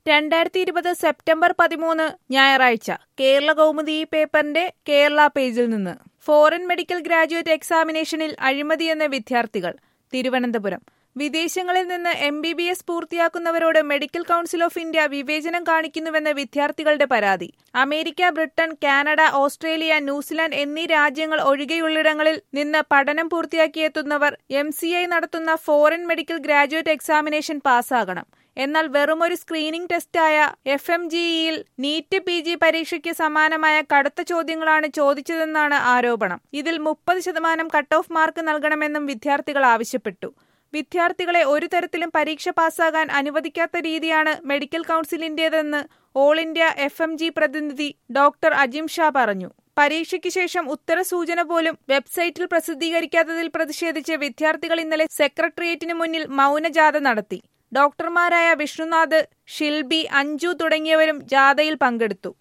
2020 September 13 ഞായറാഴ്ച കേരള കൗമുദി പേപ്പറിന്റെ കേരള പേജിൽ നിന്ന് ഫോറിൻ മെഡിക്കൽ ഗ്രാജുവേറ്റ് എക്സാമിനേഷനിൽ അഴിമതിയെന്ന് വിദ്യാർത്ഥികൾ. തിരുവനന്തപുരം. വിദേശങ്ങളിൽ നിന്ന് MBBS പൂർത്തിയാക്കുന്നവരോട് മെഡിക്കൽ കൗൺസിൽ ഓഫ് ഇന്ത്യ വിവേചനം കാണിക്കുന്നുവെന്ന് വിദ്യാർത്ഥികളുടെ പരാതി. America, Britain, Canada, Australia, New Zealand എന്നീ രാജ്യങ്ങൾ ഒഴികെയുള്ളിടങ്ങളിൽ നിന്ന് പഠനം പൂർത്തിയാക്കിയെത്തുന്നവർ MCI നടത്തുന്ന ഫോറിൻ മെഡിക്കൽ ഗ്രാജുവേറ്റ് എക്സാമിനേഷൻ പാസ്സാകണം. എന്നാൽ വെറുമൊരു സ്ക്രീനിംഗ് ടെസ്റ്റായ FMGE-യിൽ നീറ്റ് PG പരീക്ഷയ്ക്ക് സമാനമായ കടുത്ത ചോദ്യങ്ങളാണ് ചോദിച്ചതെന്നാണ് ആരോപണം. ഇതിൽ 30% കട്ട് ഓഫ് മാർക്ക് നൽകണമെന്നും വിദ്യാർത്ഥികൾ ആവശ്യപ്പെട്ടു. വിദ്യാർത്ഥികളെ ഒരു തരത്തിലും പരീക്ഷ പാസ്സാകാൻ അനുവദിക്കാത്ത രീതിയാണ് മെഡിക്കൽ കൗൺസിലിന്റേതെന്ന് ഓൾ ഇന്ത്യ FMG പ്രതിനിധി ഡോക്ടർ അജിം ഷാ പറഞ്ഞു. പരീക്ഷയ്ക്ക് ശേഷം ഉത്തരസൂചന പോലും വെബ്സൈറ്റിൽ പ്രസിദ്ധീകരിക്കാത്തതിൽ പ്രതിഷേധിച്ച് വിദ്യാർത്ഥികൾ ഇന്നലെ സെക്രട്ടേറിയറ്റിന് മുന്നിൽ മൗനജാഥ നടത്തി. ഡോക്ടർമാരായ വിഷ്ണുനാഥ്, ഷിൽബി, അഞ്ജു തുടങ്ങിയവരും ജാഥയിൽ പങ്കെടുത്തു.